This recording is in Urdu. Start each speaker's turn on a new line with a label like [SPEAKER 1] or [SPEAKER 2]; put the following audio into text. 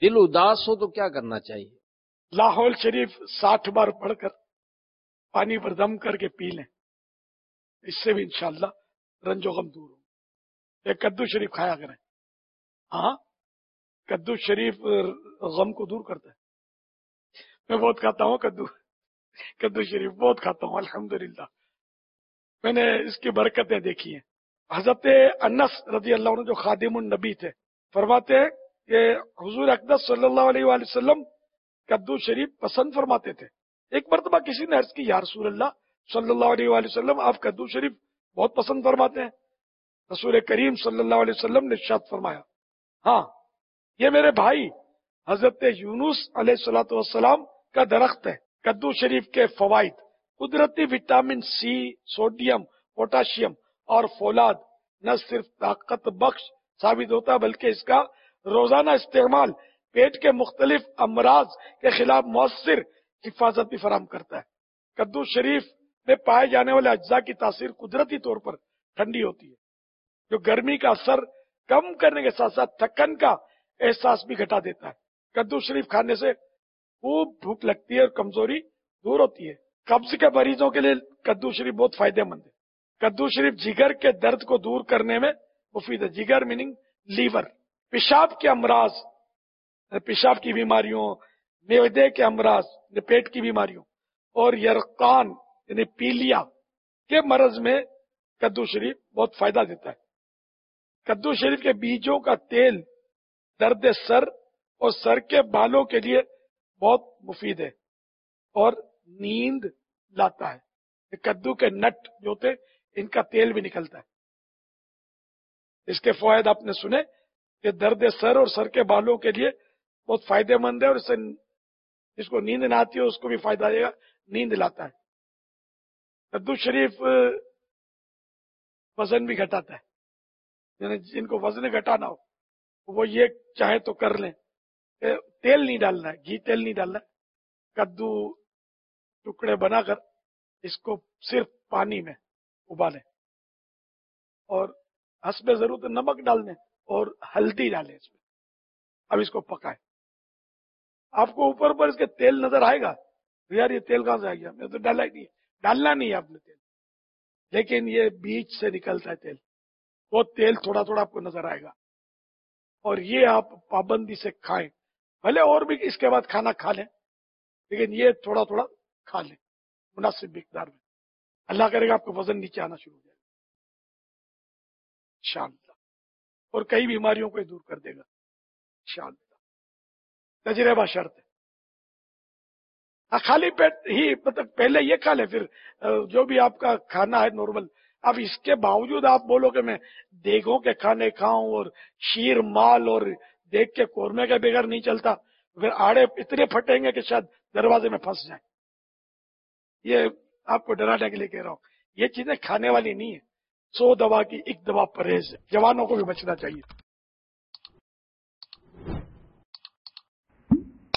[SPEAKER 1] دل اداس ہو تو کیا کرنا چاہیے؟
[SPEAKER 2] لاہور شریف 60 بار پڑھ کر پانی پر دم کر کے پی لیں، اس سے بھی انشاءاللہ رنج و غم دور ہو۔ ایک کدو شریف کھایا کریں، ہاں کدو شریف غم کو دور کرتا ہے۔ میں بہت کھاتا ہوں کدو شریف بہت کھاتا ہوں الحمدللہ، میں نے اس کی برکتیں دیکھی ہیں۔ حضرت انس رضی اللہ عنہ جو خادم النبی تھے فرماتے ہیں کہ حضور اقدس صلی اللہ علیہ وآلہ وسلم کدو شریف پسند فرماتے تھے۔ ایک مرتبہ کسی نے عرض کی یا رسول اللہ صلی اللہ علیہ وآلہ وسلم آپ کدو شریف بہت پسند فرماتے ہیں؟ رسول کریم صلی اللہ علیہ وسلم نے ارشاد فرمایا ہاں یہ میرے بھائی حضرت یونس علیہ الصلوۃ والسلام کا درخت ہے۔ کدو شریف کے فوائد: قدرتی وٹامن سی، سوڈیم، پوٹاشیم اور فولاد نہ صرف طاقت بخش ثابت ہوتا بلکہ اس کا روزانہ استعمال پیٹ کے مختلف امراض کے خلاف مؤثر حفاظت بھی فراہم کرتا ہے۔ کدو شریف میں پائے جانے والے اجزاء کی تاثیر قدرتی طور پر ٹھنڈی ہوتی ہے، جو گرمی کا اثر کم کرنے کے ساتھ ساتھ تھکن کا احساس بھی گھٹا دیتا ہے۔ کدو شریف کھانے سے خوب بھوک لگتی ہے اور کمزوری دور ہوتی ہے۔ قبض کے مریضوں کے لیے کدو شریف بہت فائدہ مند ہے۔ کدو شریف جگر کے درد کو دور کرنے میں مفید ہے۔ جگر میننگ لیور، پیشاب کے امراض، پیشاب کی بیماریوں، معدے کے امراض پیٹ کی بیماریوں اور یرقان یعنی پیلیا کے مرض میں کدو شریف بہت فائدہ دیتا ہے۔ کدو شریف کے بیجوں کا تیل درد سر اور سر کے بالوں کے لیے بہت مفید ہے اور نیند لاتا ہے۔ کدو کے نٹ جو ہوتے ان کا تیل بھی نکلتا ہے۔ اس کے فوائد آپ نے سنے کہ درد سر اور سر کے بالوں کے لیے بہت فائدہ مند ہے، اور اس سے جس کو نیند نہ آتی ہے اس کو بھی فائدہ دے گا، نیند لاتا ہے۔ کدو شریف وزن بھی گھٹاتا ہے، یعنی جن کو وزن گھٹانا ہو وہ یہ چاہے تو کر لیں۔ تیل نہیں ڈالنا ہے، گھی تیل نہیں ڈالنا ہے، کدو ٹکڑے بنا کر اس کو صرف پانی میں ابالیں اور حسب ضرورت نمک ڈال دیں اور ہلدی ڈالیں اس میں۔ اب اس کو پکائیں، آپ کو اوپر پر اس کے تیل نظر آئے گا، یار یہ تیل کہاں سے آ گیا، میں تو ڈالا ہی نہیں ہے۔ ڈالنا نہیں ہے آپ نے تیل، لیکن یہ بیج سے نکلتا ہے تیل، وہ تیل تھوڑا تھوڑا آپ کو نظر آئے گا، اور یہ آپ پابندی سے کھائیں۔ بھلے اور بھی اس کے بعد کھانا کھا لیں، لیکن یہ تھوڑا تھوڑا کھا لیں مناسب مقدار میں۔ اللہ کرے گا آپ کا وزن نیچے آنا شروع ہو جائے گا انشاءاللہ، اور کئی بیماریوں کو دور کر دے گا انشاءاللہ۔ تجربہ شرط ہے، خالی پیٹ ہی مطلب پہلے یہ کھا لیں، پھر جو بھی آپ کا کھانا ہے نارمل۔ اب اس کے باوجود آپ بولو کہ میں دیگوں کے کھانے کھاؤں اور شیر مال اور دیگ کے قورمے کے بغیر نہیں چلتا، پھر آڑے اتنے پھٹیں گے کہ شاید دروازے میں پھنس جائیں۔ یہ آپ کو ڈرانے کے لیے کہہ رہا ہوں، یہ چیزیں کھانے والی نہیں ہیں۔ 100 دوا کی ایک دوا پرہیز ہے، جوانوں کو بھی بچنا چاہیے۔